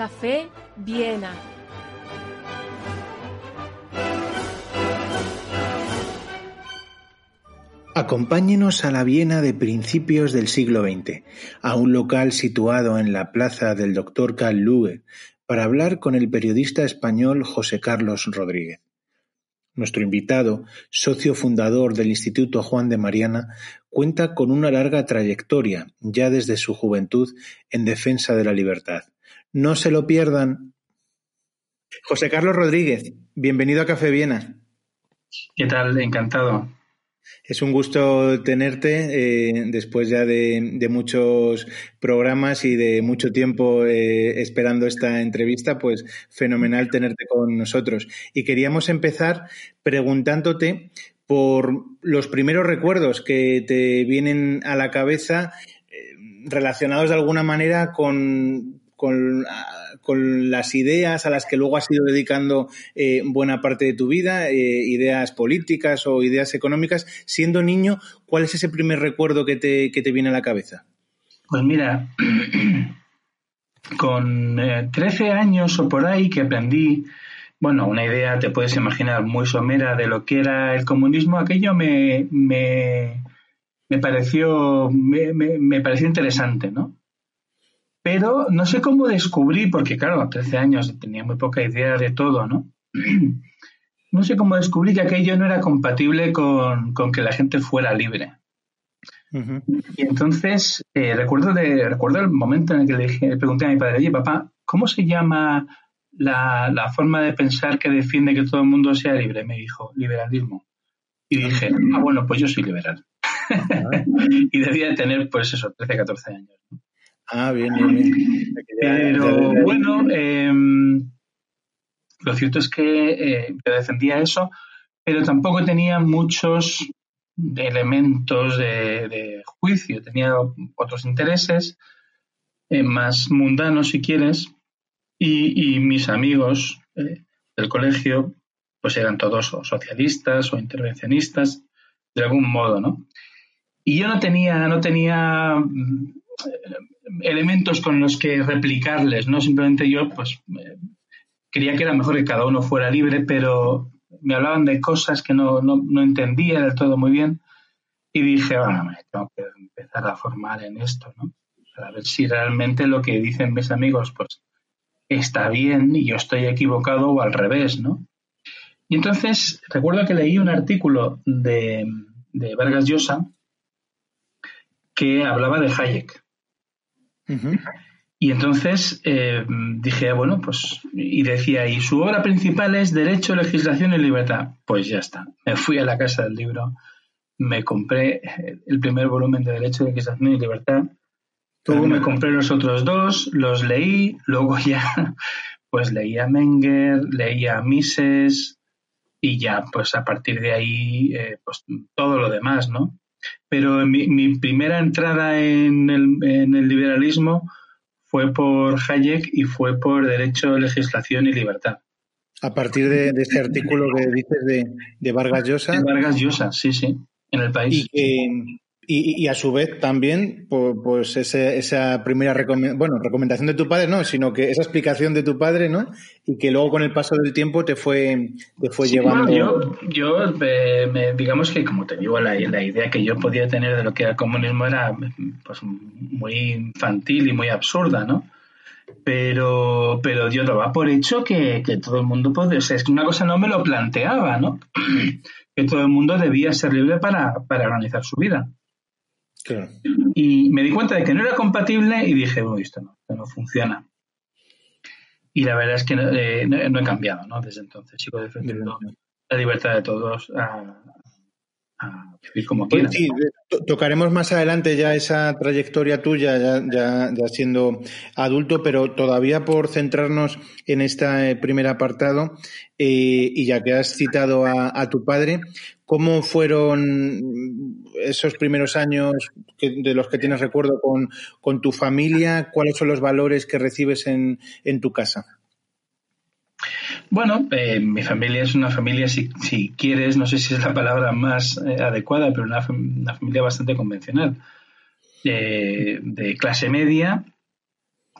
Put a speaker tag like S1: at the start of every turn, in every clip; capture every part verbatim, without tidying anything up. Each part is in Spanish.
S1: Café Viena.
S2: Acompáñenos a la Viena de principios del siglo veinte, a un local situado en la plaza del doctor Karl Lueger, para hablar con el periodista español José Carlos Rodríguez. Nuestro invitado, socio fundador del Instituto Juan de Mariana, cuenta con una larga trayectoria, ya desde su juventud, en defensa de la libertad. No se lo pierdan. José Carlos Rodríguez, bienvenido a Café Viena.
S3: ¿Qué tal? Encantado.
S2: Es un gusto tenerte eh, después ya de, de muchos programas y de mucho tiempo eh, esperando esta entrevista, pues fenomenal tenerte con nosotros. Y queríamos empezar preguntándote por los primeros recuerdos que te vienen a la cabeza eh, relacionados de alguna manera con... Con, con las ideas a las que luego has ido dedicando eh, buena parte de tu vida, eh, ideas políticas o ideas económicas. Siendo niño, ¿cuál es ese primer recuerdo que te, que te viene a la cabeza?
S3: Pues mira, con eh, trece años o por ahí que aprendí, bueno, una idea, te puedes imaginar, muy somera de lo que era el comunismo, aquello me, me, me pareció me, me, me pareció interesante, ¿no? Pero no sé cómo descubrí, porque claro, a trece años tenía muy poca idea de todo, ¿no? No sé cómo descubrí que aquello no era compatible con, con que la gente fuera libre. Uh-huh. Y entonces eh, recuerdo, de, recuerdo el momento en el que le, dije, le pregunté a mi padre, oye, papá, ¿cómo se llama la, la forma de pensar que defiende que todo el mundo sea libre? Me dijo, liberalismo. Y dije, ah, bueno, pues yo soy liberal. Uh-huh. Y debía de tener, pues eso, trece, catorce años, ¿no?
S2: Ah, bien, bien, bien.
S3: Pero bueno, eh, lo cierto es que eh, yo defendía eso, pero tampoco tenía muchos elementos de, de juicio. Tenía otros intereses, eh, más mundanos, si quieres, y, y mis amigos eh, del colegio pues eran todos o socialistas o intervencionistas, de algún modo, ¿no? Y yo no tenía, no tenía elementos con los que replicarles, ¿no? Simplemente yo, pues, eh, creía que era mejor que cada uno fuera libre, pero me hablaban de cosas que no, no, no entendía del todo muy bien y dije, bueno, me tengo que empezar a formar en esto, ¿no? Para ver si realmente lo que dicen mis amigos, pues, está bien y yo estoy equivocado o al revés, ¿no? Y entonces recuerdo que leí un artículo de, de Vargas Llosa que hablaba de Hayek. Uh-huh. Y entonces eh, dije, bueno, pues, y decía, y su obra principal es Derecho, Legislación y Libertad. Pues ya está. Me fui a la casa del libro, me compré el primer volumen de Derecho, Legislación y Libertad, luego me compré los otros dos, los leí, luego ya, pues leía Menger, leía Mises, y ya, pues a partir de ahí, eh, pues todo lo demás, ¿no? Pero mi, mi primera entrada en el, en el liberalismo fue por Hayek y fue por Derecho, Legislación y Libertad.
S2: A partir de, de ese artículo que dices de, de Vargas Llosa.
S3: De Vargas Llosa, sí, sí, en el País.
S2: Y, que, y, y a su vez también, pues ese, esa primera recome- bueno, recomendación de tu padre, no, sino que esa explicación de tu padre, ¿no? Y que luego con el paso del tiempo te fue, te fue
S3: sí,
S2: llevando.
S3: Bueno, yo, yo eh, me, digamos que, como te digo, la, la idea que yo podía tener de lo que era el comunismo era pues muy infantil y muy absurda, ¿no? Pero, pero yo daba por hecho que, que todo el mundo podía, o sea, es que una cosa no me lo planteaba, ¿no? Que todo el mundo debía ser libre para, para organizar su vida.
S2: Claro.
S3: Y me di cuenta de que no era compatible y dije, bueno, esto no, esto no funciona. Y la verdad es que no, eh, no, no he cambiado, ¿no? Desde entonces sigo defendiendo sí, la libertad de todos a, a vivir como
S2: pues
S3: quieran.
S2: Sí, to- tocaremos más adelante ya esa trayectoria tuya, ya, ya, ya siendo adulto, pero todavía por centrarnos en este primer apartado, eh, y ya que has citado a, a tu padre, ¿cómo fueron esos primeros años que, de los que tienes recuerdo con, con tu familia? ¿Cuáles son los valores que recibes en, en tu casa?
S3: Bueno, eh, mi familia es una familia, si, si quieres, no sé si es la palabra más eh, adecuada, pero una, una familia bastante convencional, eh, de clase media,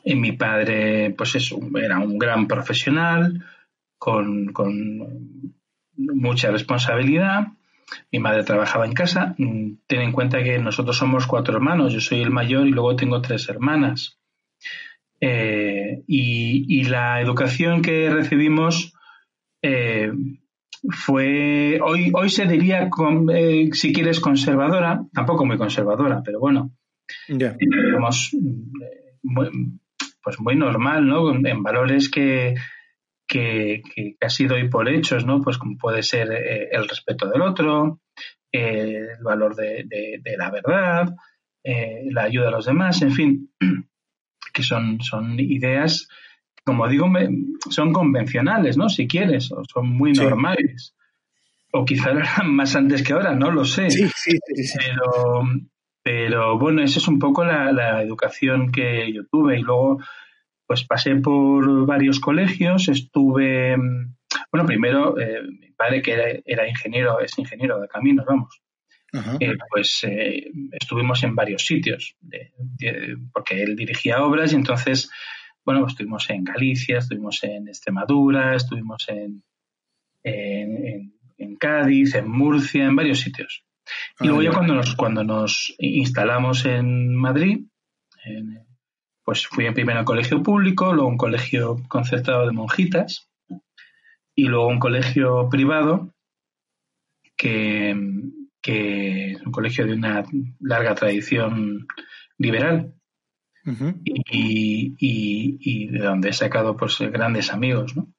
S3: Y mi padre, pues eso, era un gran profesional, con, con mucha responsabilidad. Mi madre trabajaba en casa. Ten en cuenta que nosotros somos cuatro hermanos, yo soy el mayor y luego tengo tres hermanas. Eh, y, y la educación que recibimos eh, fue, hoy, hoy se diría, con, eh, si quieres, conservadora, tampoco muy conservadora, pero bueno,
S2: yeah.
S3: digamos, muy, pues muy normal, ¿no? En valores que, que, que casi doy por hechos, ¿no? Pues como puede ser eh, el respeto del otro, eh, el valor de, de, de la verdad, eh, la ayuda a los demás, en fin, que son, son ideas, como digo, son convencionales, ¿no? Si quieres, o son muy normales. Sí. O quizás eran más antes que ahora, no lo sé.
S2: Sí, sí, sí, sí.
S3: Pero, pero bueno, esa es un poco la, la educación que yo tuve. Y luego, pues pasé por varios colegios, estuve, bueno, primero, eh, mi padre que era, era ingeniero, es ingeniero de caminos, vamos. Eh, pues eh, estuvimos en varios sitios, de, de, porque él dirigía obras y entonces, bueno, pues estuvimos en Galicia, estuvimos en Extremadura, estuvimos en, en, en, en Cádiz, en Murcia, en varios sitios. Y luego ya cuando nos, cuando nos instalamos en Madrid, en, pues fui primero a un colegio público, luego a un colegio concertado de monjitas y luego a un colegio privado que, que es un colegio de una larga tradición liberal uh-huh. y, y, y de donde he sacado pues grandes amigos, ¿no?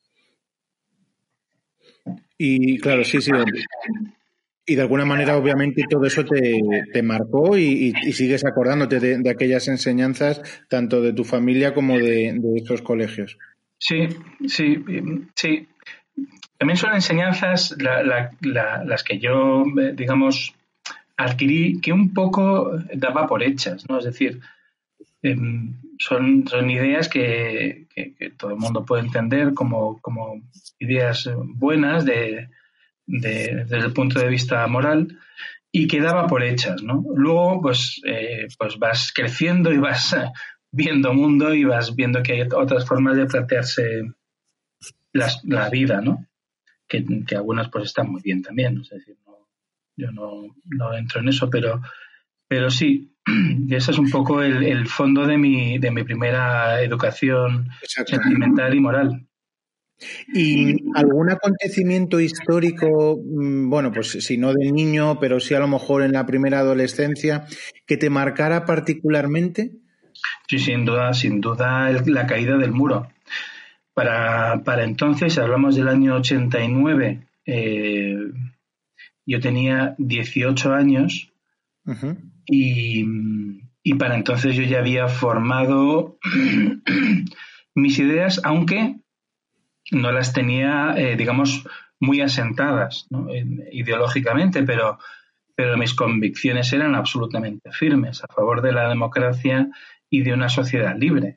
S2: Y claro, sí, sí. Y de alguna manera, obviamente, todo eso te, te marcó y, y, y sigues acordándote de, de aquellas enseñanzas, tanto de tu familia como de, de esos colegios.
S3: Sí, sí, sí. También son enseñanzas la, la, la, las que yo, digamos, adquirí, que un poco daba por hechas, ¿no? Es decir, eh, son, son ideas que, que, que todo el mundo puede entender como, como ideas buenas de, de, desde el punto de vista moral y que daba por hechas, ¿no? Luego, pues, eh, pues vas creciendo y vas viendo mundo y vas viendo que hay otras formas de plantearse las, la vida, ¿no? Que, que algunas pues están muy bien también, es decir, no, yo no, no entro en eso, pero, pero sí, ese es un poco el, el fondo de mi, de mi primera educación Exacto. Sentimental y moral.
S2: ¿Y algún acontecimiento histórico, bueno, pues si no de niño, pero sí a lo mejor en la primera adolescencia, que te marcara particularmente?
S3: Sí, sin duda, sin duda la caída del muro. Para, para entonces, hablamos del año ochenta y nueve, eh, yo tenía dieciocho años uh-huh. y, y para entonces yo ya había formado mis ideas, aunque no las tenía, eh, digamos, muy asentadas, ¿no? ideológicamente, pero, pero mis convicciones eran absolutamente firmes a favor de la democracia y de una sociedad libre.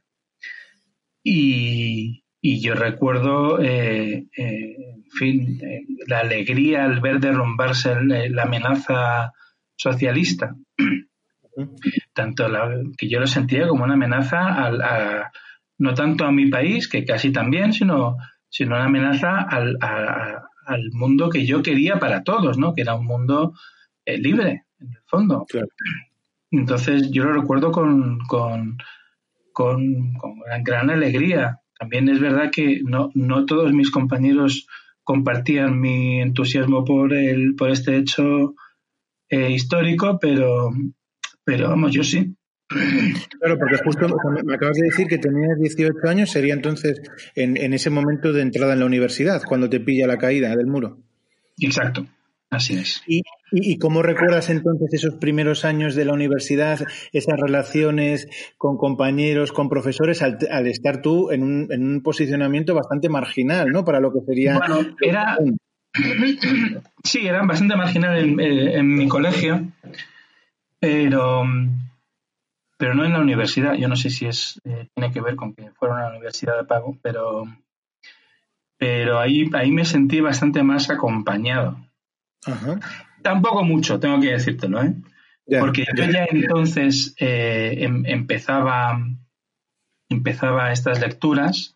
S3: Y, y yo recuerdo, eh, eh, en fin, eh, la alegría al ver derrumbarse el, la amenaza socialista. Uh-huh. Tanto la, que yo lo sentía como una amenaza al, a, no tanto a mi país, que casi también, sino, sino una amenaza al, a, al mundo que yo quería para todos, ¿no? Que era un mundo eh, libre, en el fondo. Claro. Entonces yo lo recuerdo con, con, con, con gran, gran alegría. También es verdad que no, no todos mis compañeros compartían mi entusiasmo por el, por este hecho eh, histórico, pero, pero vamos, yo sí.
S2: Claro, porque justo me acabas de decir que tenías dieciocho años, sería entonces en, en ese momento de entrada en la universidad, cuando te pilla la caída del muro.
S3: Exacto, así es.
S2: ¿Y, y, y cómo recuerdas entonces esos primeros años de la universidad, esas relaciones con compañeros, con profesores, al, al estar tú en un, en un posicionamiento bastante marginal, ¿no? Para lo que sería...
S3: Bueno, era... Sí, era bastante marginal en, en mi colegio, pero... pero no en la universidad. Yo no sé si es eh, tiene que ver con que fuera una universidad de pago, pero pero ahí ahí me sentí bastante más acompañado.
S2: Ajá.
S3: Tampoco mucho, tengo que decírtelo, ¿eh? Yeah, Porque yeah. yo ya entonces eh, em, empezaba empezaba estas lecturas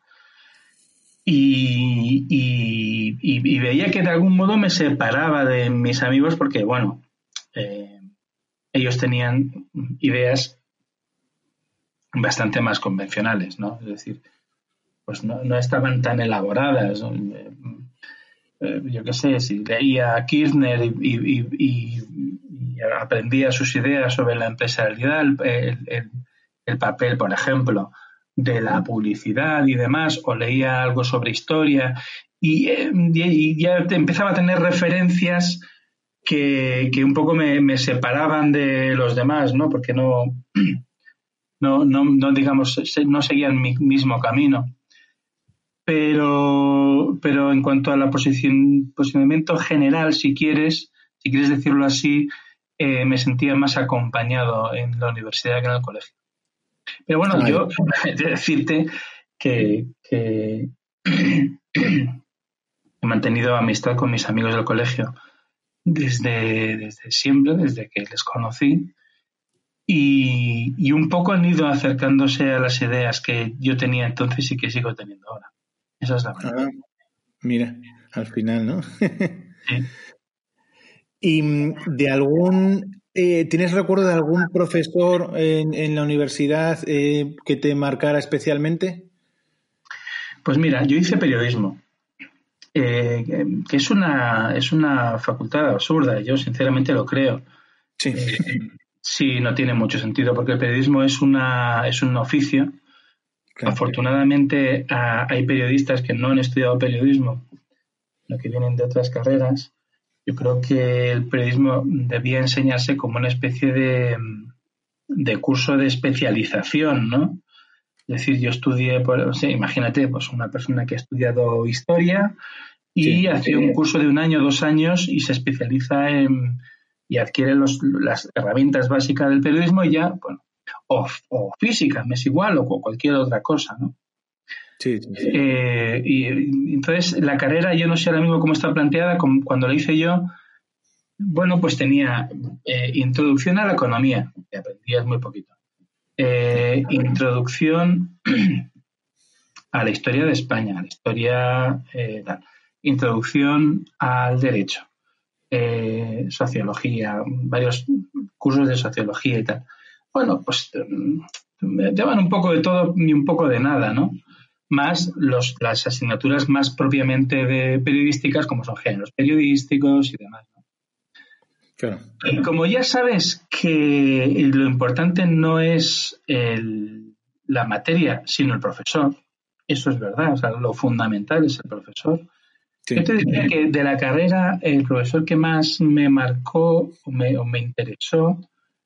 S3: y, y, y, y veía que de algún modo me separaba de mis amigos porque, bueno, eh, ellos tenían ideas bastante más convencionales, ¿no? Es decir, pues no, no estaban tan elaboradas. Eh, eh, yo qué sé, si leía a Kirchner y, y, y, y aprendía sus ideas sobre la empresarialidad, el, el, el papel, por ejemplo, de la publicidad y demás, o leía algo sobre historia y, y ya empezaba a tener referencias que, que un poco me, me separaban de los demás, ¿no? Porque no, no, no, no digamos, no seguían mi mismo camino. Pero, pero en cuanto a la posición, posicionamiento general, si quieres, si quieres decirlo así, eh, me sentía más acompañado en la universidad que en el colegio. Pero bueno, Ay. yo he de decirte que, que he mantenido amistad con mis amigos del colegio desde, desde siempre, desde que les conocí, y, y un poco han ido acercándose a las ideas que yo tenía entonces y que sigo teniendo ahora. Esa es la verdad.
S2: Ah, mira, al final, ¿no?
S3: Sí.
S2: ¿Y de algún, eh, tienes recuerdo de algún profesor en, en la universidad eh, que te marcara especialmente?
S3: Pues mira, yo hice periodismo, eh, que es una, es una facultad absurda, yo sinceramente lo creo.
S2: Sí.
S3: Eh, sí, no tiene mucho sentido, porque el periodismo es, una, es un oficio. Claro. Afortunadamente a, hay periodistas que no han estudiado periodismo, sino que vienen de otras carreras. Yo creo que el periodismo debía enseñarse como una especie de, de curso de especialización, ¿no? Es decir, yo estudié, pues, o sea, imagínate, pues una persona que ha estudiado historia y sí, hace sí. un curso de un año, dos años y se especializa en y adquiere los, las herramientas básicas del periodismo y ya, bueno, o, o física, me es igual, o cualquier otra cosa, ¿no?
S2: Sí, sí, sí.
S3: Eh, y entonces la carrera, yo no sé ahora mismo cómo está planteada, como cuando la hice yo, bueno, pues tenía eh, introducción a la economía, que aprendías muy poquito, eh, introducción a la historia de España, a la historia, eh, tal, introducción al derecho, eh, sociología, varios cursos de sociología y tal. Bueno, pues me llevan un poco de todo y un poco de nada, ¿no? Más los, las asignaturas más propiamente de periodísticas, como son géneros periodísticos y demás, ¿no?
S2: Claro.
S3: Y como ya sabes que lo importante no es el, la materia, sino el profesor, eso es verdad, o sea, lo fundamental es el profesor. Sí. Yo te diría que de la carrera, el profesor que más me marcó o me, o me interesó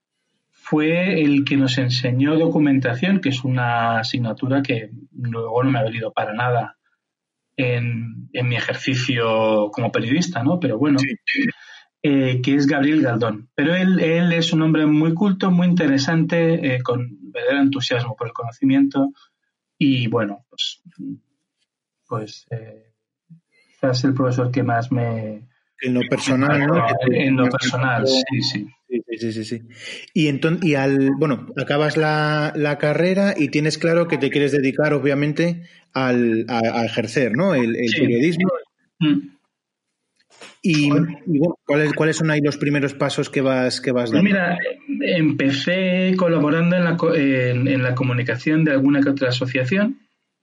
S3: fue el que nos enseñó documentación, que es una asignatura que luego no me ha valido para nada en, en mi ejercicio como periodista, ¿no? Pero bueno, sí. eh, que es Gabriel Galdón. Pero él, él es un hombre muy culto, muy interesante, eh, con verdadero entusiasmo por el conocimiento y bueno, pues, pues eh, es el profesor que más me...
S2: En lo personal, ¿no?
S3: En lo personal, sí, sí.
S2: Sí, sí, sí, sí. Y entonces, y al, bueno, acabas la, la carrera y tienes claro que te quieres dedicar, obviamente, al, a, a ejercer, ¿no? El, el sí. periodismo. Mm. Y, y bueno, ¿cuáles, ¿cuáles son ahí los primeros pasos que vas, que vas dando?
S3: Pues mira, empecé colaborando en la, en, en la comunicación de alguna que otra asociación.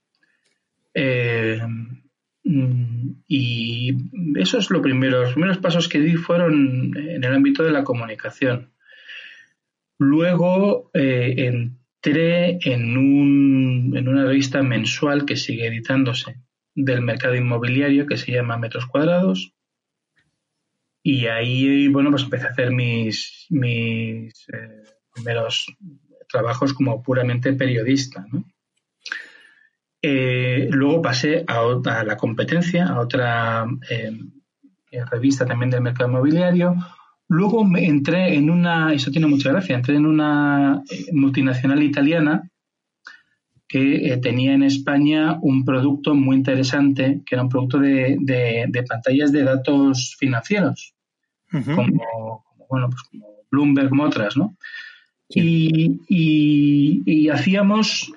S3: Eh, y eso es lo primero. Los primeros pasos que di fueron en el ámbito de la comunicación. Luego eh, entré en, un, en una revista mensual que sigue editándose del mercado inmobiliario que se llama Metros Cuadrados. Y ahí, bueno, pues empecé a hacer mis, mis eh, primeros trabajos como puramente periodista, ¿no? Eh, luego pasé a, otra, a la competencia, a otra eh, revista también del mercado inmobiliario. Luego me entré en una, eso tiene mucha gracia, entré en una multinacional italiana que eh, tenía en España un producto muy interesante, que era un producto de, de, de pantallas de datos financieros, uh-huh. como, como, bueno, pues como Bloomberg, como otras, ¿no? Sí. Y, y, y hacíamos...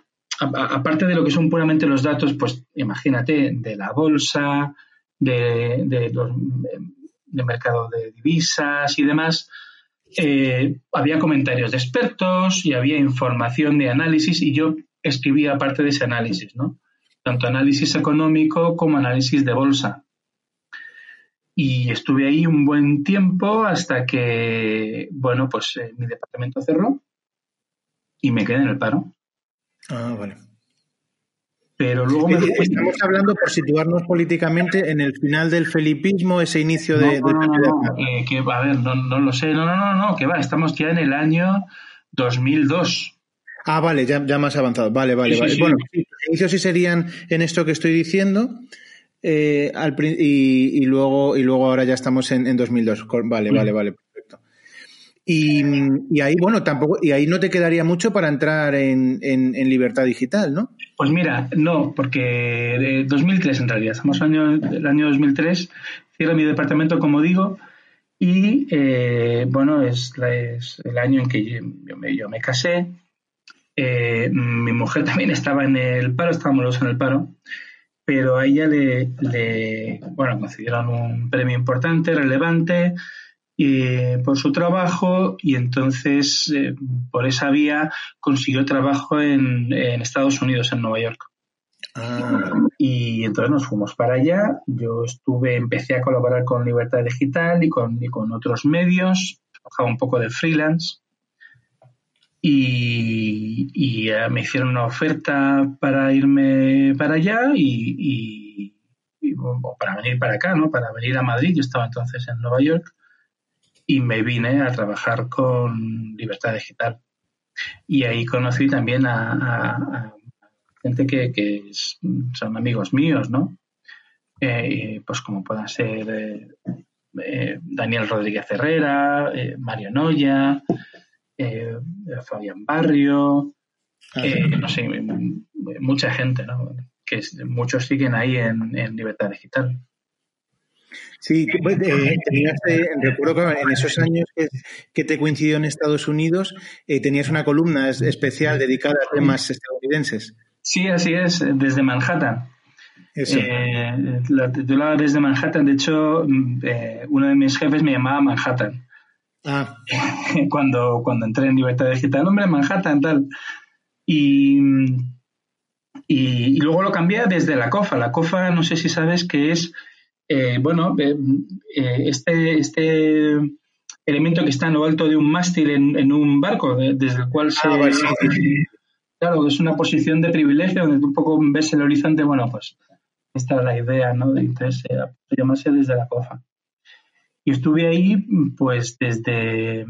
S3: aparte de lo que son puramente los datos, pues imagínate, de la bolsa, de, de los de mercado de divisas y demás, eh, había comentarios de expertos y había información de análisis y yo escribía parte de ese análisis, ¿no? Tanto análisis económico como análisis de bolsa. Y estuve ahí un buen tiempo hasta que, bueno, pues eh, mi departamento cerró y me quedé en el paro.
S2: Ah, vale.
S3: Pero luego me fui.
S2: Estamos hablando, por situarnos políticamente, en el final del felipismo, ese inicio de...
S3: No, no, no, no, no eh, que, a ver, no, no lo sé, no, no, no, no, que va, estamos ya en el año dos mil dos.
S2: Ah, vale, ya, ya más avanzado. Vale, vale,
S3: sí,
S2: vale.
S3: Sí, sí.
S2: Bueno, los inicios sí serían en esto que estoy diciendo, eh, al, y, y luego y luego ahora ya estamos en, en dos mil dos. Vale, mm. vale, vale, perfecto. Y, y ahí, bueno, tampoco, y ahí no te quedaría mucho para entrar en, en, en Libertad Digital, ¿no?
S3: Pues mira, no, porque de dos mil tres en realidad, estamos en el año, el año dos mil tres, cierro mi departamento, como digo, y eh, bueno, es, es el año en que yo, yo, me, yo me casé, eh, mi mujer también estaba en el paro, estábamos los en el paro, pero a ella le, le bueno, concedieron un premio importante, relevante, y por su trabajo, y entonces eh, por esa vía consiguió trabajo en, en Estados Unidos, en Nueva York.
S2: Ah.
S3: Y entonces nos fuimos para allá. Yo estuve, empecé a colaborar con Libertad Digital y con, y con otros medios, trabajaba un poco de freelance y, y uh, me hicieron una oferta para irme para allá y, y, y o para venir para acá, ¿no? Para venir a Madrid. Yo estaba entonces en Nueva York. Y me vine a trabajar con Libertad Digital. Y ahí conocí también a, a, a gente que, que es, son amigos míos, ¿no? Eh, pues como puedan ser eh, eh, Daniel Rodríguez Herrera, eh, Mario Noya, eh, Fabián Barrio, eh, no sé, mucha gente, ¿no? Que es, muchos siguen ahí en, en Libertad Digital.
S2: Sí, eh, tenías, eh, recuerdo que en esos años que, que te coincidió en Estados Unidos, eh, tenías una columna especial dedicada a temas estadounidenses.
S3: Sí, así es, desde Manhattan. Eso. Eh, la titulaba desde Manhattan. De hecho, eh, uno de mis jefes me llamaba Manhattan.
S2: Ah.
S3: Cuando, cuando entré en Libertad Digital, hombre, Manhattan, tal. Y, y, y luego lo cambié desde la COFA. La COFA, no sé si sabes que es... Eh, bueno, eh, este, este elemento que está en lo alto de un mástil en, en un barco, de, desde el cual se... Ah, vale, sí, sí. Claro, es una posición de privilegio donde tú un poco ves el horizonte. Bueno, pues esta es la idea, ¿no? De entonces, eh, llamarse desde la COFA. Y estuve ahí, pues, desde,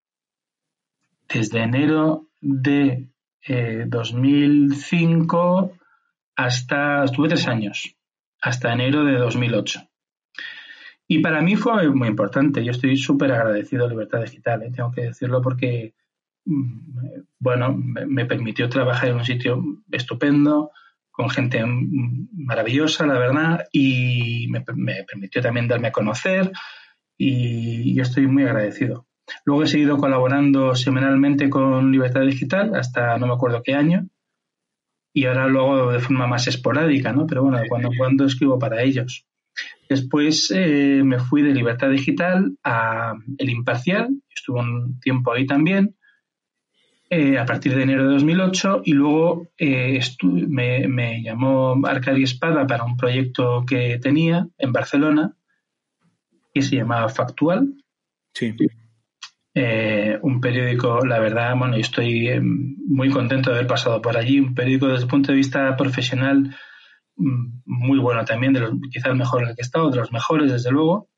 S3: desde enero de eh, dos mil cinco hasta... Estuve tres años. Hasta enero de dos mil ocho. Y para mí fue muy importante. Yo estoy súper agradecido a Libertad Digital, ¿eh? Tengo que decirlo porque, bueno, me permitió trabajar en un sitio estupendo, con gente maravillosa, la verdad, y me, me permitió también darme a conocer y yo estoy muy agradecido. Luego he seguido colaborando semanalmente con Libertad Digital hasta no me acuerdo qué año. Y ahora lo hago de forma más esporádica, ¿no? Pero bueno, de cuando en cuando escribo para ellos. Después eh, me fui de Libertad Digital a El Imparcial, estuve un tiempo ahí también, eh, a partir de enero de dos mil ocho, y luego eh, estu- me, me llamó Arcadi Espada para un proyecto que tenía en Barcelona, que se llamaba Factual.
S2: Sí.
S3: Eh, un periódico, la verdad, bueno, yo estoy eh, muy contento de haber pasado por allí, un periódico desde el punto de vista profesional muy bueno también, de los, quizá el mejor en el que he estado, de los mejores, desde luego.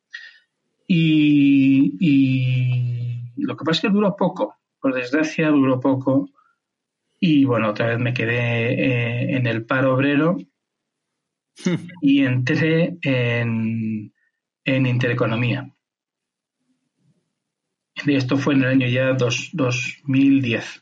S3: Y, y lo que pasa es que duró poco, por desgracia duró poco. Y bueno, otra vez me quedé eh, en el paro obrero y entré en, en Intereconomía. Y esto fue en el año ya dos, dos mil diez.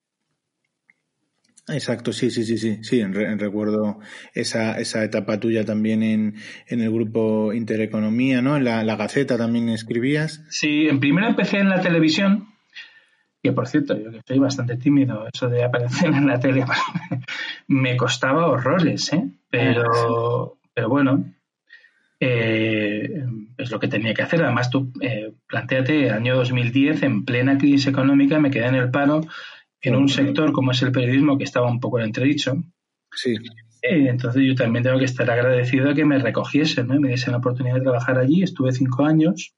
S2: Exacto, sí, sí, sí, sí, sí, en, re, en recuerdo esa, esa etapa tuya también en, en el grupo Intereconomía, ¿no? En la, la Gaceta también escribías.
S3: Sí, en primero empecé en la televisión, que por cierto, yo que soy bastante tímido, eso de aparecer en la tele me costaba horrores, ¿eh? Pero, pero bueno, eh, es lo que tenía que hacer. Además, tú eh, plantéate, año dos mil diez, en plena crisis económica, me quedé en el paro en un sector como es el periodismo, que estaba un poco en entredicho.
S2: Sí.
S3: Eh, entonces yo también tengo que estar agradecido a que me recogiesen, ¿no? Y me diesen la oportunidad de trabajar allí. Estuve cinco años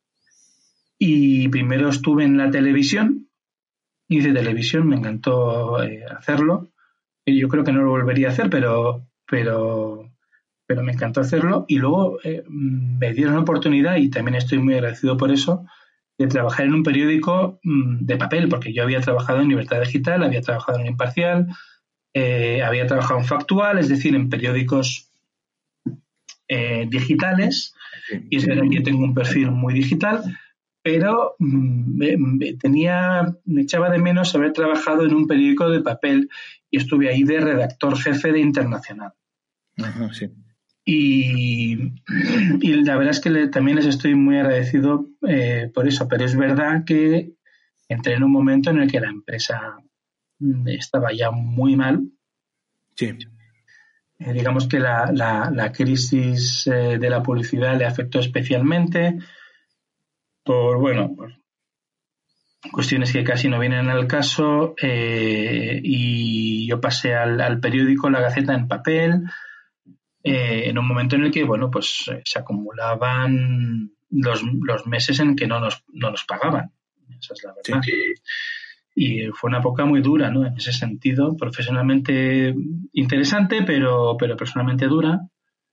S3: y primero estuve en la televisión. Hice televisión, me encantó eh, hacerlo. Y yo creo que no lo volvería a hacer, pero, pero, pero me encantó hacerlo. Y luego eh, me dieron la oportunidad, y también estoy muy agradecido por eso, de trabajar en un periódico mmm, de papel, porque yo había trabajado en Libertad Digital, había trabajado en Imparcial, eh, había trabajado en Factual, es decir, en periódicos eh, digitales, y es verdad que yo tengo un perfil muy digital, pero me, me tenía, me echaba de menos haber trabajado en un periódico de papel, y estuve ahí de redactor jefe de Internacional.
S2: Ajá, sí.
S3: Y, y la verdad es que le, también les estoy muy agradecido eh, por eso, pero es verdad que entré en un momento en el que la empresa estaba ya muy mal.
S2: Sí.
S3: Eh, digamos que la, la, la crisis eh, de la publicidad le afectó especialmente por, bueno, por cuestiones que casi no vienen al caso, eh, y yo pasé al, al periódico La Gaceta en papel, eh, en un momento en el que, bueno, pues eh, se acumulaban los, los meses en que no nos, no nos pagaban. Esa es la verdad. Sí. Y fue una época muy dura, ¿no? En ese sentido, profesionalmente interesante, pero, pero personalmente dura.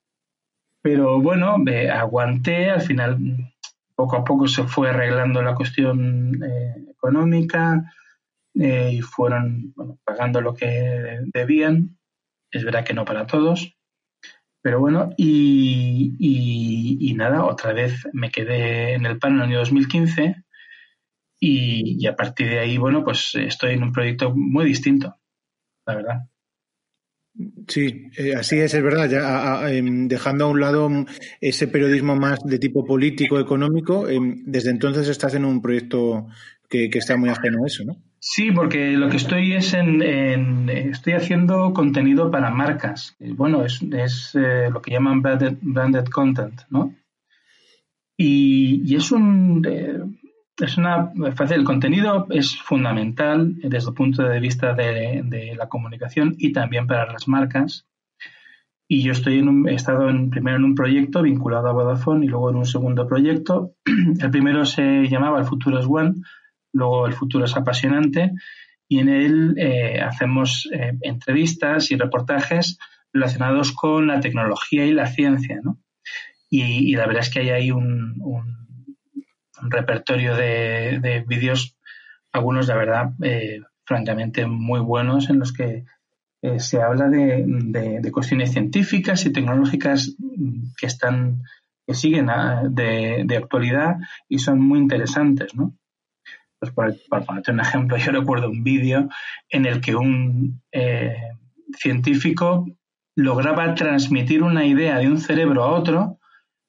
S3: Pero bueno, me aguanté, al final poco a poco se fue arreglando la cuestión eh, económica, eh, y fueron bueno, pagando lo que debían. Es verdad que no para todos, pero bueno, y, y, y nada, otra vez me quedé en el paro en el año dos mil quince. Y, y a partir de ahí, bueno, pues estoy en un proyecto muy distinto, la verdad.
S2: Sí, eh, así es, es verdad. Ya, a, a, dejando a un lado ese periodismo más de tipo político, económico, eh, desde entonces estás en un proyecto que, que está muy ajeno a eso, ¿no?
S3: Sí, porque lo que estoy es en, en estoy haciendo contenido para marcas. Bueno, es, es eh, lo que llaman branded, branded content, ¿no? Y, y es un eh, es una fácil. El contenido es fundamental desde el punto de vista de, de la comunicación y también para las marcas. Y yo estoy en un, he estado en, primero en un proyecto vinculado a Vodafone y luego en un segundo proyecto. El primero se llamaba El futuro es One, luego El futuro es apasionante, y en él eh, hacemos eh, entrevistas y reportajes relacionados con la tecnología y la ciencia, ¿no? Y, y la verdad es que hay ahí un, un, un repertorio de, de vídeos, algunos, la verdad, eh, francamente muy buenos, en los que eh, se habla de, de, de cuestiones científicas y tecnológicas que están que siguen a, de, de actualidad y son muy interesantes, ¿no? Pues por, por ponerte un ejemplo, yo recuerdo un vídeo en el que un eh, científico lograba transmitir una idea de un cerebro a otro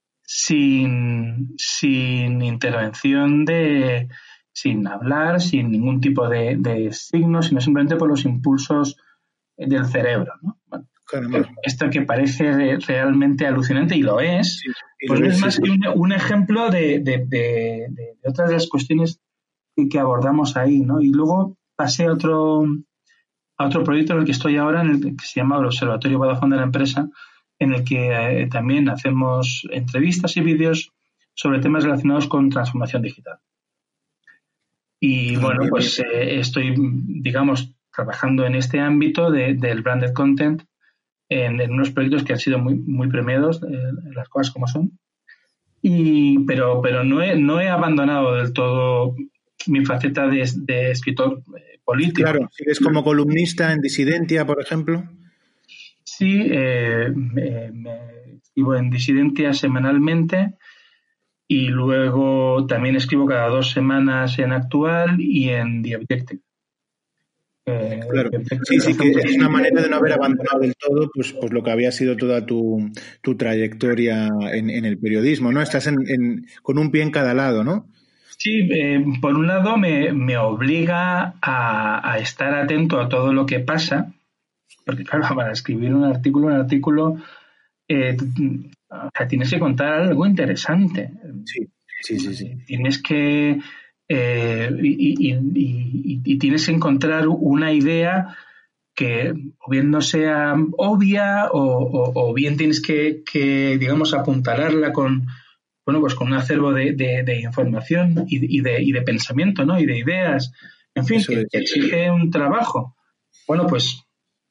S3: sin, sin intervención de, sin hablar, sin ningún tipo de, de signos, sino simplemente por los impulsos del cerebro, ¿no? Bueno, esto que parece realmente alucinante, y lo es, sí, y pues lo no es, es más sí. que un, un ejemplo de, de, de, de otras de las cuestiones que, que abordamos ahí, ¿no? Y luego pasé a otro, a otro proyecto en el que estoy ahora, en el que se llama el Observatorio Vodafone de la empresa, en el que eh, también hacemos entrevistas y vídeos sobre temas relacionados con transformación digital. Y ah, bueno, bien, pues bien. Eh, estoy, digamos, trabajando en este ámbito de, del branded content en, en unos proyectos que han sido muy, muy premiados, eh, las cosas como son. Y, pero pero no, he, no he abandonado del todo mi faceta de, de escritor eh, político.
S2: Claro, sigues como columnista en Disidentia, por ejemplo.
S3: Sí, eh, me, me escribo en Disidentia semanalmente. Y luego también escribo cada dos semanas en Actual y en The Objective.
S2: Eh, claro, sí, sí, que es una manera de no haber abandonado del todo pues, pues lo que había sido toda tu, tu trayectoria en, en el periodismo, ¿no? Estás en, en, con un pie en cada lado, ¿no?
S3: Sí, eh, por un lado me, me obliga a, a estar atento a todo lo que pasa, porque claro, para escribir un artículo, un artículo, eh, o sea, tienes que contar algo interesante.
S2: Sí, sí, sí, sí.
S3: Tienes que eh, y, y, y, y tienes que encontrar una idea que o bien no sea obvia o, o, o bien tienes que, que, digamos, apuntalarla con, bueno, pues con un acervo de, de, de información y, y, de, y de pensamiento, ¿no? Y de ideas, en fin,
S2: Eso
S3: que,
S2: es.
S3: que exige un trabajo. Bueno, pues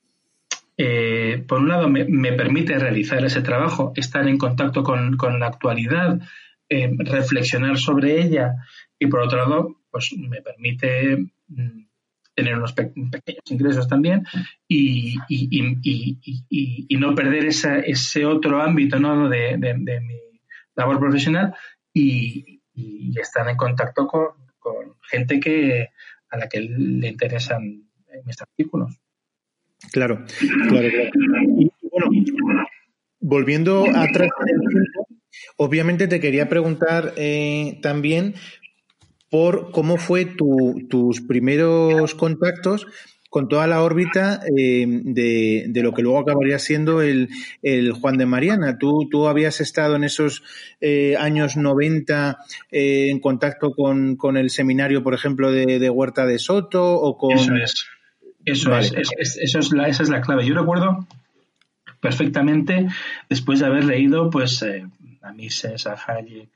S3: eh, por un lado me, me, permite realizar ese trabajo, estar en contacto con, con la actualidad, eh, reflexionar sobre ella y por otro lado, pues me permite mm, tener unos pe- pequeños ingresos también y, y, y, y, y no perder esa, ese otro ámbito, ¿no? de, de, de mi labor profesional y, y estar en contacto con, con gente que a la que le interesan mis artículos.
S2: Claro, claro, claro. Y bueno, volviendo atrás en el tiempo, obviamente te quería preguntar eh, también por cómo fue tu, tus primeros contactos con toda la órbita eh, de, de lo que luego acabaría siendo el, el Juan de Mariana. ¿Tú, tú habías estado en esos eh, años noventa eh, en contacto con, con el seminario, por ejemplo, de, de Huerta de Soto o con...
S3: Eso es. Eso
S2: Vale.
S3: es, es, es, eso es la, esa es la clave. Yo recuerdo perfectamente, después de haber leído pues eh, a Mises, a Hayek,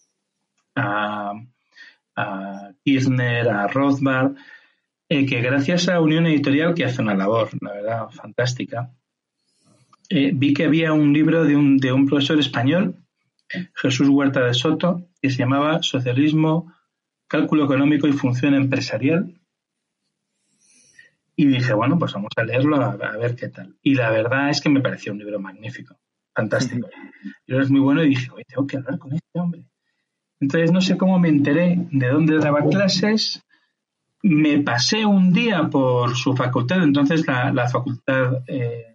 S3: a, a Kirchner, a Rothbard, eh, que gracias a Unión Editorial, que hace una labor, la verdad, fantástica, eh, vi que había un libro de un, de un profesor español, Jesús Huerta de Soto, que se llamaba Socialismo, Cálculo Económico y Función Empresarial. Y dije, bueno, pues vamos a leerlo a, a ver qué tal. Y la verdad es que me pareció un libro magnífico, fantástico. Y es muy bueno y dije, oye, tengo que hablar con este hombre. Entonces no sé cómo me enteré de dónde daba clases. Me pasé un día por su facultad, entonces la, la facultad eh,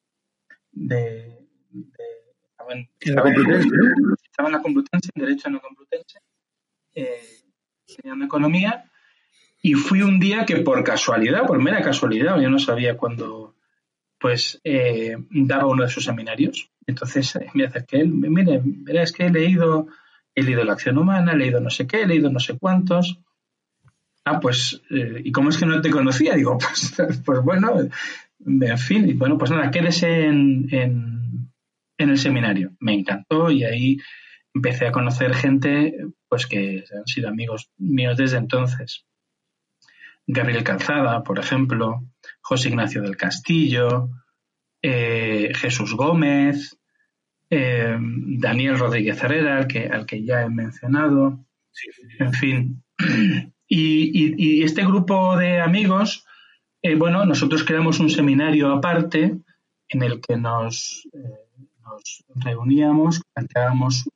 S3: de, de estaba, en,
S2: En la
S3: estaba,
S2: Complutense, ¿no?
S3: en, estaba en la Complutense, en Derecho en la Complutense, eh, estudiando Economía. Y fui un día que por casualidad, por mera casualidad, yo no sabía cuándo, pues eh, daba uno de sus seminarios. Entonces eh, me acerqué, mire, es que he leído, he leído La acción humana, he leído no sé qué, he leído no sé cuántos. Ah, pues, eh, ¿y cómo es que no te conocía? Digo, pues, pues bueno, en fin, y bueno, pues nada, quédese en, en, en el seminario. Me encantó y ahí empecé a conocer gente, pues que han sido amigos míos desde entonces. Gabriel Calzada, por ejemplo, José Ignacio del Castillo, eh, Jesús Gómez, eh, Daniel Rodríguez Herrera, al que, al que ya he mencionado,
S2: Sí.
S3: en fin. Y, y, y este grupo de amigos, eh, bueno, nosotros creamos un seminario aparte en el que nos, eh, nos reuníamos, planteábamos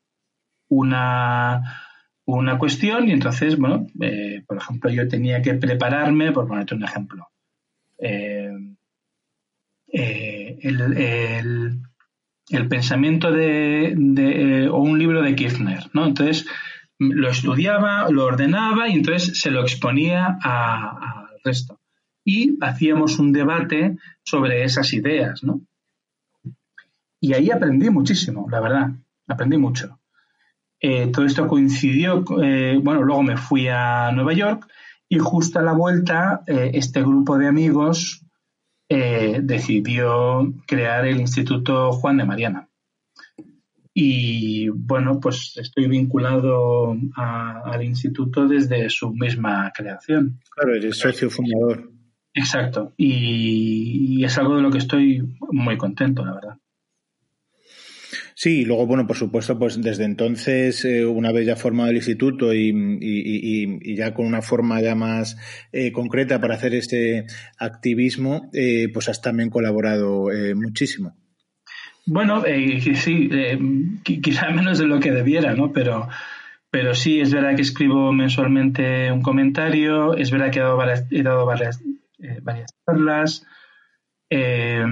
S3: una, una cuestión y entonces, bueno, eh, por ejemplo, yo tenía que prepararme, por ponerte un ejemplo, eh, eh, el, el, el, pensamiento de, de eh, o un libro de Kirchner, ¿no? Entonces lo estudiaba, lo ordenaba y entonces se lo exponía al resto. Y hacíamos un debate sobre esas ideas, ¿no? Y ahí aprendí muchísimo, la verdad, aprendí mucho. Eh, todo esto coincidió, eh, bueno, luego me fui a Nueva York y justo a la vuelta eh, este grupo de amigos eh, decidió crear el Instituto Juan de Mariana. Y bueno, pues estoy vinculado a, al instituto desde su misma creación.
S2: Claro, eres socio fundador.
S3: Exacto. Y, y es algo de lo que estoy muy contento, la verdad.
S2: Sí, y luego, bueno, por supuesto, pues desde entonces, eh, una vez ya formado el instituto y, y, y, y ya con una forma ya más eh, concreta para hacer este activismo, eh, pues has también colaborado eh, muchísimo.
S3: Bueno, eh, sí, eh, quizá menos de lo que debiera, ¿no? Pero, pero sí, es verdad que escribo mensualmente un comentario, es verdad que he dado varias, he dado varias, eh, varias charlas. Eh,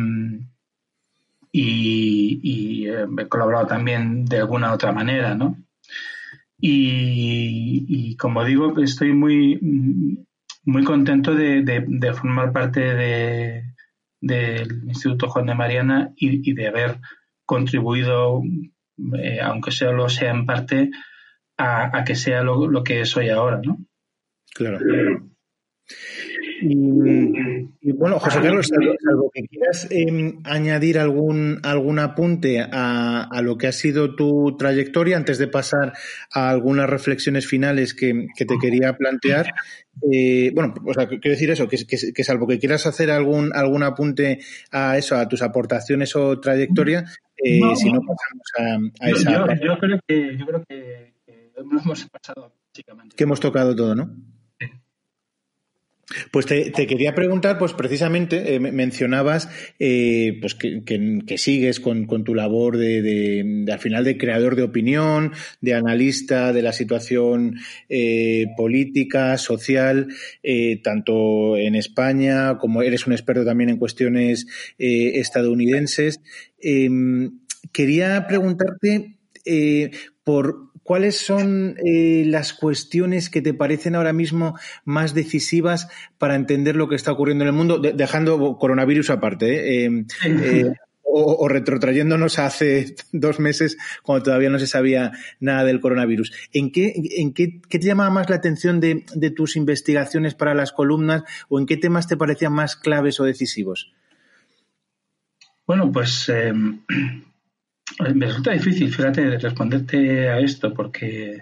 S3: y, y eh, he colaborado también de alguna otra manera, ¿no? Y, y como digo, estoy muy, muy contento de, de, de formar parte de, del Instituto Juan de Mariana y, y de haber contribuido, eh, aunque solo sea en parte, a, a que sea lo, lo que soy ahora, ¿no?
S2: Claro. Y, y bueno, José Carlos, salvo, salvo que quieras eh, añadir algún, algún apunte a, a lo que ha sido tu trayectoria antes de pasar a algunas reflexiones finales que, que te quería plantear. Eh, bueno, o sea, quiero decir eso, que, que, que salvo que quieras hacer algún, algún apunte a eso, a tus aportaciones o trayectoria, eh, no, si no pasamos a, a
S3: yo,
S2: esa
S3: yo,
S2: parte.
S3: Yo creo que, yo creo que, que lo hemos pasado básicamente.
S2: Que hemos tocado todo, ¿no?
S3: Sí.
S2: Pues te, te quería preguntar, pues precisamente eh, mencionabas eh, pues que, que, que sigues con, con tu labor de, de, de, al final, de creador de opinión, de analista de la situación eh, política, social, eh, tanto en España como eres un experto también en cuestiones eh, estadounidenses. Eh, quería preguntarte eh, por ¿cuáles son eh, las cuestiones que te parecen ahora mismo más decisivas para entender lo que está ocurriendo en el mundo, de, dejando coronavirus aparte, eh, eh, o, o retrotrayéndonos a hace dos meses cuando todavía no se sabía nada del coronavirus? ¿En qué, en qué, qué te llamaba más la atención de, de tus investigaciones para las columnas o en qué temas te parecían más claves o decisivos?
S3: Bueno, pues... Eh... Me resulta difícil, fíjate, responderte a esto porque,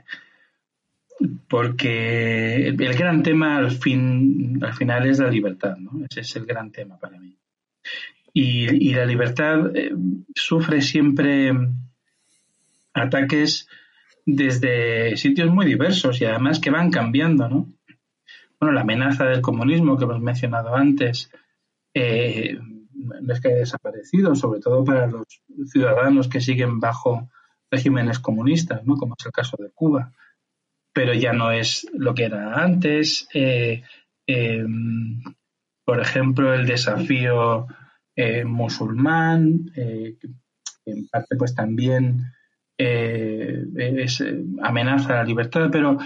S3: porque el, el gran tema al, fin, al final es la libertad, ¿no? Ese es el gran tema para mí. Y, y la libertad eh, sufre siempre ataques desde sitios muy diversos y además que van cambiando, ¿no? Bueno, la amenaza del comunismo que hemos mencionado antes, eh, no es que haya desaparecido, sobre todo para los ciudadanos que siguen bajo regímenes comunistas, ¿no? Como es el caso de Cuba, pero ya no es lo que era antes. Eh, eh, por ejemplo, el desafío eh, musulmán, eh, que en parte pues también eh, es, amenaza a la libertad, pero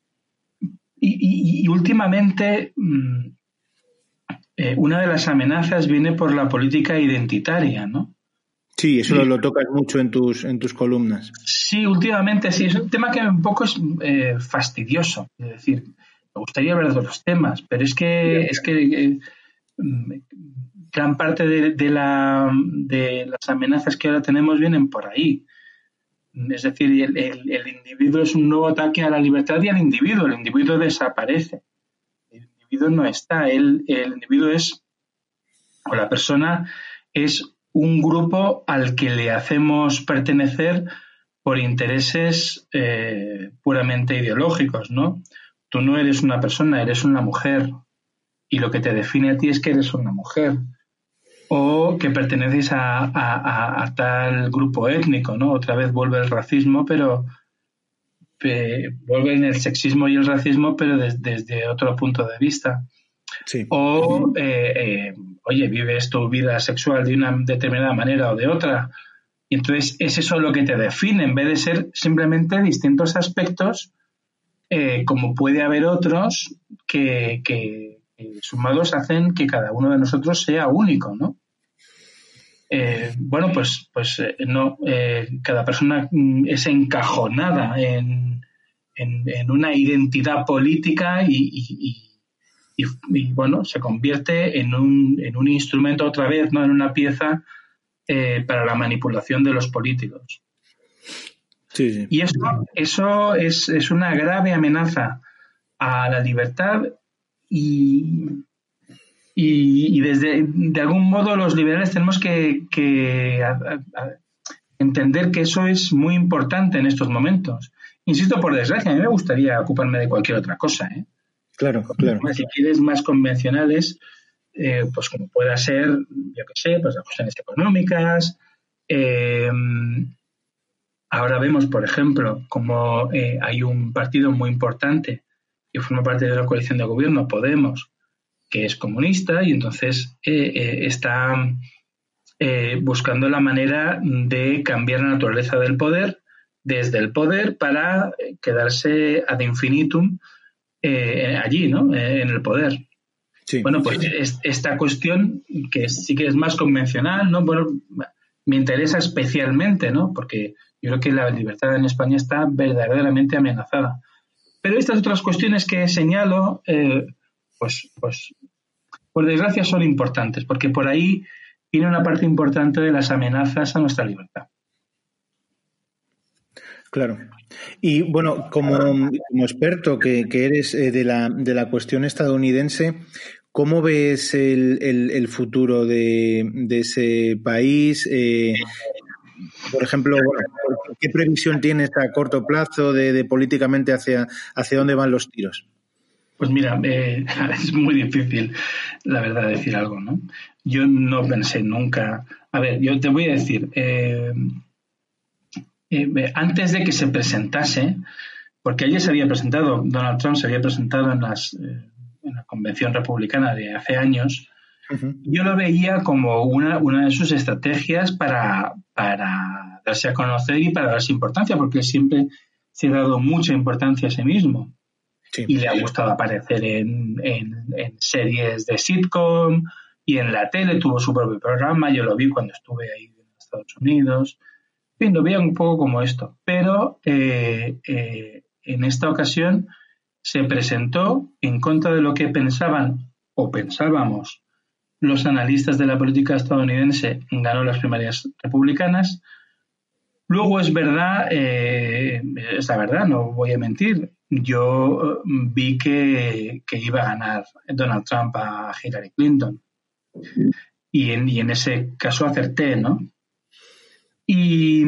S3: y, y, y últimamente mmm, Eh, una de las amenazas viene por la política identitaria, ¿no?
S2: Sí, eso sí. Lo, lo tocas mucho en tus, en tus columnas.
S3: Sí, últimamente sí. Es un tema que un poco es eh, fastidioso. Es decir, me gustaría hablar de los temas, pero es que, es que eh, gran parte de, de, la, de las amenazas que ahora tenemos vienen por ahí. Es decir, el, el, el individuo es un nuevo ataque a la libertad y al individuo. El individuo desaparece. El individuo no está, el, el individuo es, o la persona es un grupo al que le hacemos pertenecer por intereses eh, puramente ideológicos, ¿no? Tú no eres una persona, eres una mujer y lo que te define a ti es que eres una mujer o que perteneces a, a, a, a tal grupo étnico, ¿no? Otra vez vuelve el racismo, pero Eh, vuelven el sexismo y el racismo, pero des, desde otro punto de vista.
S2: Sí.
S3: O, eh, eh, oye, vives tu vida sexual de una determinada manera o de otra. Y entonces es eso lo que te define, en vez de ser simplemente distintos aspectos, eh, como puede haber otros que, que, que sumados hacen que cada uno de nosotros sea único, ¿no? Eh, bueno, pues, pues eh, no, eh, cada persona es encajonada en, en, en una identidad política y, y, y, y, bueno, se convierte en un, en un instrumento otra vez, no en una pieza eh, para la manipulación de los políticos.
S2: Sí, sí.
S3: Y eso, eso es, es una grave amenaza a la libertad y... Y, y desde, de algún modo, los liberales tenemos que, que a, a, entender que eso es muy importante en estos momentos. Insisto, por desgracia, a mí me gustaría ocuparme de cualquier otra cosa, ¿eh?
S2: Claro, claro.
S3: Si quieres más convencionales, eh, pues como pueda ser, yo qué sé, pues las cuestiones económicas. Eh, ahora vemos, por ejemplo, como eh, hay un partido muy importante que forma parte de la coalición de gobierno, Podemos, que es comunista y entonces eh, eh, está eh, buscando la manera de cambiar la naturaleza del poder desde el poder para quedarse ad infinitum eh, allí, ¿no? Eh, en el poder. Sí. Bueno, pues es, esta cuestión, que sí que es más convencional, ¿no? Bueno, me interesa especialmente, ¿no? Porque yo creo que la libertad en España está verdaderamente amenazada. Pero estas otras cuestiones que señalo, eh, pues, pues, por desgracia son importantes, porque por ahí tiene una parte importante de las amenazas a nuestra libertad.
S2: Claro. Y bueno, como, como experto que, que eres eh, de, la, de la cuestión estadounidense, ¿cómo ves el, el, el futuro de, de ese país? Eh, por ejemplo, bueno, ¿qué previsión tienes a corto plazo de, de políticamente hacia, hacia dónde van los tiros?
S3: Pues mira, eh, es muy difícil, la verdad, decir algo, ¿no? Yo no pensé nunca... A ver, yo te voy a decir... Eh, Eh, antes de que se presentase, porque ayer se había presentado, Donald Trump se había presentado en, las, eh, en la convención republicana de hace años, uh-huh. Yo lo veía como una, una de sus estrategias para, para darse a conocer y para darse importancia, porque siempre se ha dado mucha importancia a sí mismo. Sí. Y le ha gustado aparecer en, en, en series de sitcom y en la tele, tuvo su propio programa, yo lo vi cuando estuve ahí en Estados Unidos. En fin, lo veía un poco como esto, pero eh, eh, en esta ocasión se presentó en contra de lo que pensaban o pensábamos los analistas de la política estadounidense. Ganó las primarias republicanas. Luego es verdad, eh, es la verdad, no voy a mentir, yo vi que, que iba a ganar Donald Trump a Hillary Clinton y en, y en ese caso acerté, ¿no? Y,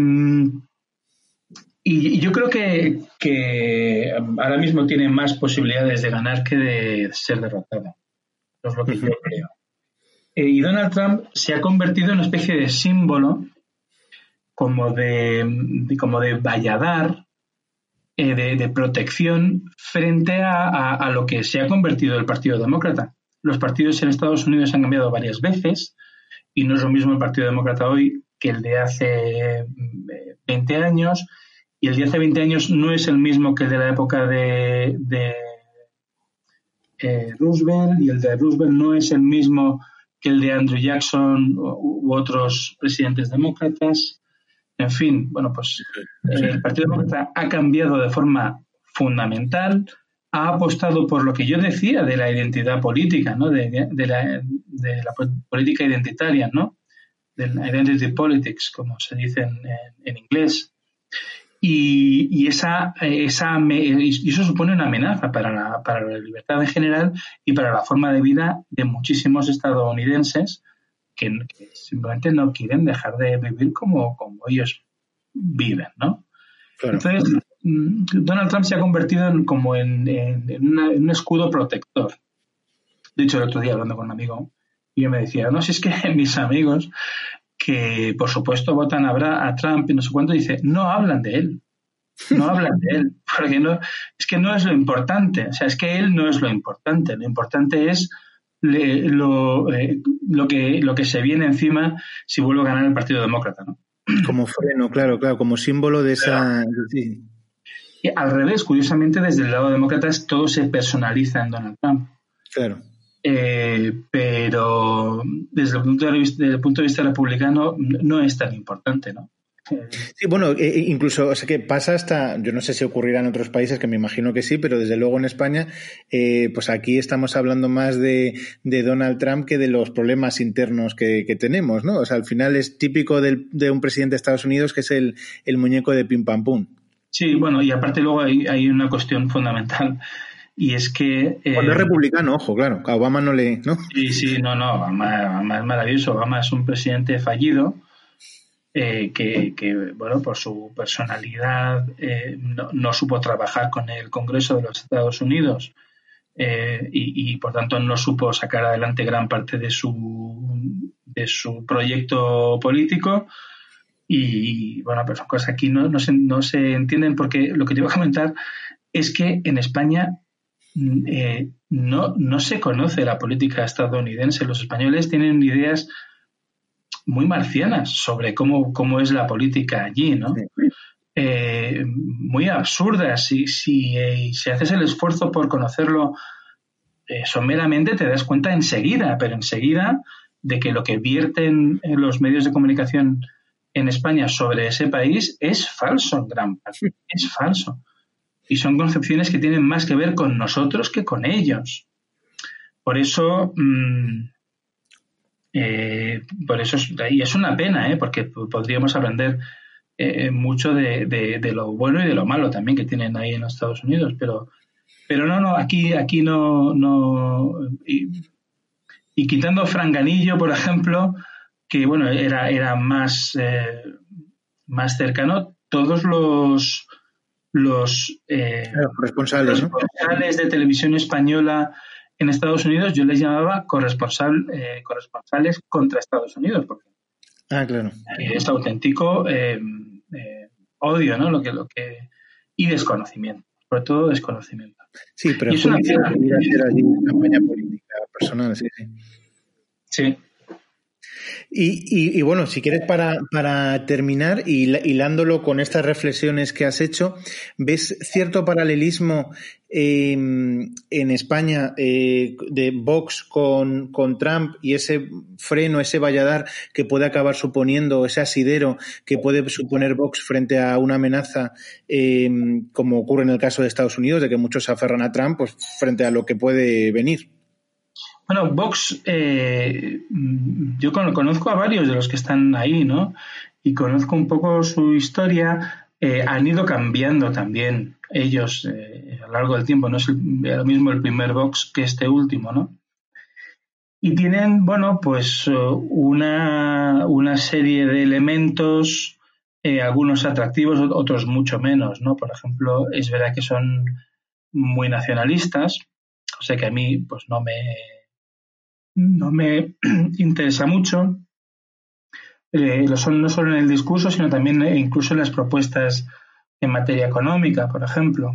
S3: y yo creo que, que ahora mismo tiene más posibilidades de ganar que de ser derrotado. Es lo que yo creo. Eh, y Donald Trump se ha convertido en una especie de símbolo como de, de, como de valladar, eh, de, de protección frente a, a, a lo que se ha convertido el Partido Demócrata. Los partidos en Estados Unidos han cambiado varias veces y no es lo mismo el Partido Demócrata hoy que el de hace veinte años, y el de hace veinte años no es el mismo que el de la época de, de eh, Roosevelt, y el de Roosevelt no es el mismo que el de Andrew Jackson u, u otros presidentes demócratas. En fin, bueno, pues eh, el Partido Demócrata ha cambiado de forma fundamental, ha apostado por lo que yo decía de la identidad política, ¿no? de, de, la, de la política identitaria, ¿no? Del identity politics, como se dice en, en inglés. Y, y, esa, esa, y eso supone una amenaza para la, para la libertad en general y para la forma de vida de muchísimos estadounidenses que, que simplemente no quieren dejar de vivir como, como ellos viven, ¿no? Claro. Entonces, Donald Trump se ha convertido en, como en, en, en, una, en un escudo protector. De hecho, el otro día hablando con un amigo, y yo me decía, no, si es que mis amigos que por supuesto votan a, a Trump y no sé cuánto, dice, no hablan de él, no hablan de él, porque no, es que no es lo importante, o sea, es que él no es lo importante, lo importante es le, lo, eh, lo, que, lo que se viene encima si vuelve a ganar el Partido Demócrata, ¿no?
S2: Como freno, claro, claro, como símbolo de esa... Sí.
S3: Y al revés, curiosamente, desde el lado demócrata todo se personaliza en Donald Trump.
S2: Claro.
S3: Eh, pero desde el, punto de vista, desde el punto de vista republicano no es tan importante, ¿no?
S2: Sí, bueno, eh, incluso, o sea, que pasa hasta, yo no sé si ocurrirá en otros países, que me imagino que sí, pero desde luego en España, eh, pues aquí estamos hablando más de, de Donald Trump que de los problemas internos que, que tenemos, ¿no? O sea, al final es típico del, de un presidente de Estados Unidos que es el, el muñeco de pim pam pum.
S3: Sí, bueno, y aparte luego hay, hay una cuestión fundamental. Y es que...
S2: Eh, Cuando es republicano, ojo, claro, a Obama no le... ¿no?
S3: Sí, sí, no, no, Obama, Obama es maravilloso. Obama es un presidente fallido eh, que, que, bueno, por su personalidad eh, no, no supo trabajar con el Congreso de los Estados Unidos eh, y, y, por tanto, no supo sacar adelante gran parte de su, de su proyecto político. Y, bueno, pues son cosas aquí no, no, se, no se entienden, porque lo que te iba a comentar es que en España Eh, no, no se conoce la política estadounidense. Los españoles tienen ideas muy marcianas sobre cómo, cómo es la política allí, ¿no? eh, muy absurdas. Si, si, eh, si haces el esfuerzo por conocerlo eh, someramente, te das cuenta enseguida, pero enseguida de que lo que vierten en los medios de comunicación en España sobre ese país es falso en gran parte, es falso. Y son concepciones que tienen más que ver con nosotros que con ellos. Por eso, mmm, eh, por eso es, y es una pena, ¿eh? Porque podríamos aprender eh, mucho de, de, de lo bueno y de lo malo también que tienen ahí en los Estados Unidos, pero, pero no, no, aquí, aquí no, no y, y quitando Franganillo, por ejemplo, que bueno, era, era más, eh, más cercano, todos los los, eh,
S2: los corresponsales,
S3: corresponsales ¿no? de televisión española en Estados Unidos, yo les llamaba corresponsal, eh, corresponsales contra Estados Unidos, porque
S2: ah, claro.
S3: es auténtico eh, eh, odio, ¿no? Lo que, lo que y desconocimiento, sobre todo desconocimiento.
S2: Sí, pero es una pena hacer allí campaña política personal, sí, sí.
S3: Sí.
S2: Y, y, y bueno, si quieres para, para terminar, hilándolo con estas reflexiones que has hecho, ¿ves cierto paralelismo eh, en España eh, de Vox con, con Trump y ese freno, ese valladar que puede acabar suponiendo, ese asidero que puede suponer Vox frente a una amenaza, eh, como ocurre en el caso de Estados Unidos, de que muchos se aferran a Trump, pues frente a lo que puede venir?
S3: Bueno, Vox, eh, yo conozco a varios de los que están ahí, ¿no? Y conozco un poco su historia. Eh, han ido cambiando también ellos eh, a lo largo del tiempo. No es el, lo mismo el primer Vox que este último, ¿no? Y tienen, bueno, pues una, una serie de elementos, eh, algunos atractivos, otros mucho menos, ¿no? Por ejemplo, es verdad que son muy nacionalistas, o sea que a mí, pues no me... no me interesa mucho. Eh, lo son no solo en el discurso, sino también eh, incluso en las propuestas en materia económica, por ejemplo.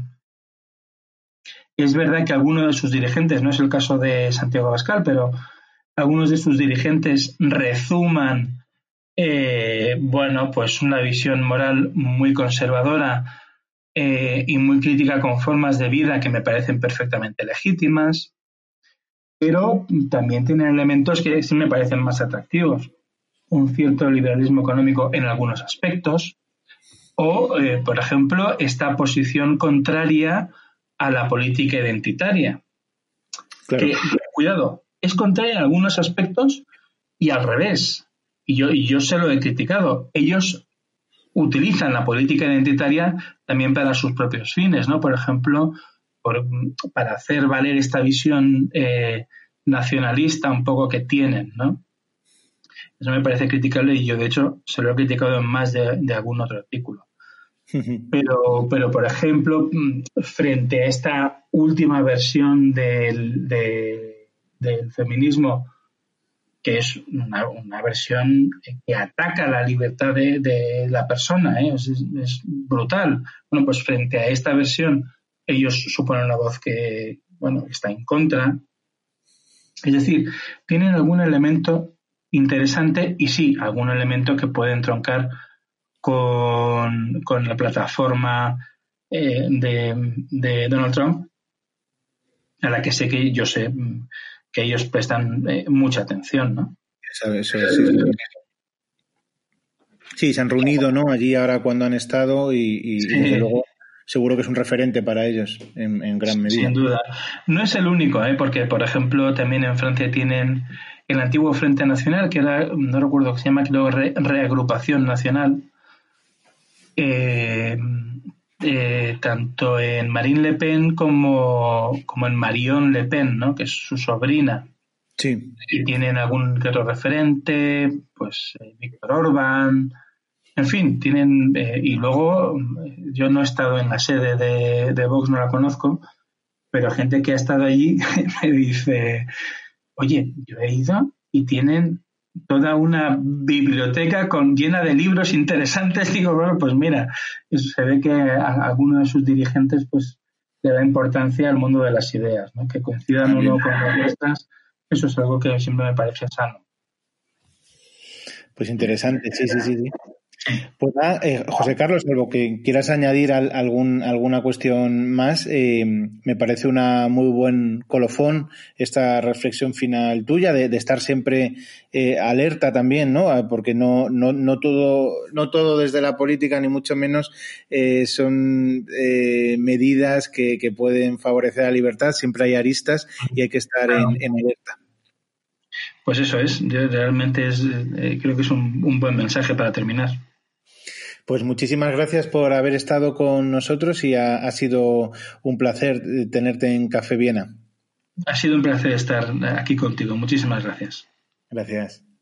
S3: Es verdad que algunos de sus dirigentes, no es el caso de Santiago Abascal, pero algunos de sus dirigentes rezuman, eh, bueno, pues una visión moral muy conservadora eh, y muy crítica con formas de vida que me parecen perfectamente legítimas. Pero también tienen elementos que sí me parecen más atractivos. Un cierto liberalismo económico en algunos aspectos o, eh, por ejemplo, esta posición contraria a la política identitaria. Claro. Que, cuidado, es contraria en algunos aspectos y al revés. Y yo, y yo se lo he criticado. Ellos utilizan la política identitaria también para sus propios fines, ¿no? Por ejemplo, por, para hacer valer esta visión eh, nacionalista un poco que tienen, ¿no? Eso me parece criticable y yo, de hecho, se lo he criticado en más de, de algún otro artículo. Pero, pero, por ejemplo, frente a esta última versión del, de, del feminismo, que es una, una versión que ataca la libertad de, de la persona, ¿eh? es, es brutal. Bueno, pues frente a esta versión, ellos suponen una voz que, bueno, está en contra. Es decir, tienen algún elemento interesante y sí, algún elemento que puede entroncar con, con la plataforma eh, de, de Donald Trump, a la que sé que yo sé que ellos prestan eh, mucha atención, ¿no?
S2: Eso, eso, sí, sí. Sí, se han reunido, ¿no? Allí ahora cuando han estado y, y, sí. y desde luego seguro que es un referente para ellos en, en gran medida.
S3: Sin duda. No es el único, ¿eh? Porque, por ejemplo, también en Francia tienen el antiguo Frente Nacional, que era, no recuerdo que se llama, creo, Re, Reagrupación Nacional, eh, eh, tanto en Marine Le Pen como, como en Marion Le Pen, ¿no? Que es su sobrina.
S2: Sí.
S3: Y tienen algún que otro referente, pues eh, Víctor Orbán, en fin, tienen... Eh, y luego, yo no he estado en la sede de, de Vox, no la conozco, pero gente que ha estado allí me dice, oye, yo he ido y tienen toda una biblioteca con, llena de libros interesantes. Digo, bueno, pues mira, se ve que a, a alguno de sus dirigentes pues le da importancia al mundo de las ideas, ¿no? Que coincidan o no con las nuestras, eso es algo que siempre me parece sano.
S2: Pues interesante, sí, sí, sí, sí. Pues nada, eh, José Carlos, salvo que quieras añadir al, algún, alguna cuestión más, eh, me parece una muy buen colofón esta reflexión final tuya de, de estar siempre eh, alerta también, ¿no? Porque no, no, no todo, no todo desde la política ni mucho menos eh, son eh, medidas que, que pueden favorecer la libertad. Siempre hay aristas y hay que estar en, en alerta.
S3: Pues eso es, yo realmente es, eh, creo que es un, un buen mensaje para terminar.
S2: Pues muchísimas gracias por haber estado con nosotros y ha, ha sido un placer tenerte en Café Viena.
S3: Ha sido un placer estar aquí contigo. Muchísimas gracias.
S2: Gracias.